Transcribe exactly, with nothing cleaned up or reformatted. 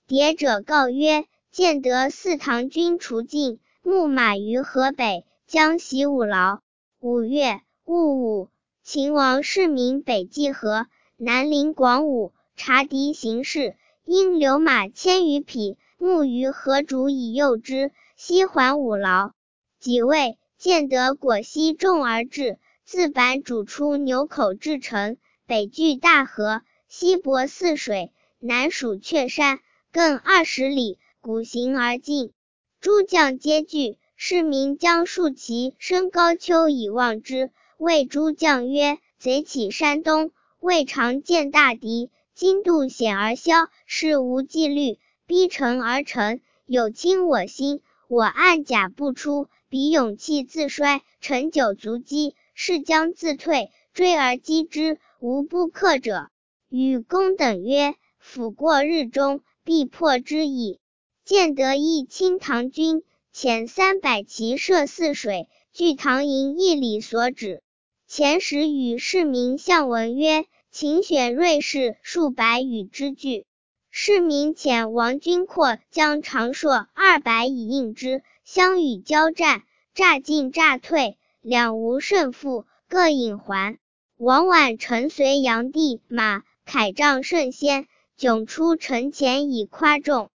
谍者告曰：建德四唐军除尽，牧马于河北，将袭五牢。五月戊午，秦王世民北济河，南临广武，察敌形势，因留马千余匹，牧于河渚以诱之，西还五牢。己未，建德果西众而至，自坂渚出牛口至城，北据大河，西泊泗水，南属阙山，更二十里，鼓行而进。诸将皆惧，世民将竖旗升高丘以望之，谓诸将曰：贼起山东，未尝见大敌，今渡险而消，事无纪律，逼城而成，有侵我心，我暗甲不出，彼勇气自衰，陈久足击，是将自退，追而击之，无不克者。与公等曰：甫过日中，必破之矣。建德亦亲唐军，遣三百骑射泗水，据唐营一里所指。遣使与市民相闻曰：秦选锐士数百与之俱。市民遣王君阔将长槊二百以应之，相与交战，诈进诈退，两无胜负，各引还。王绾乘随炀帝马，铠仗甚鲜，迥出城前以夸众。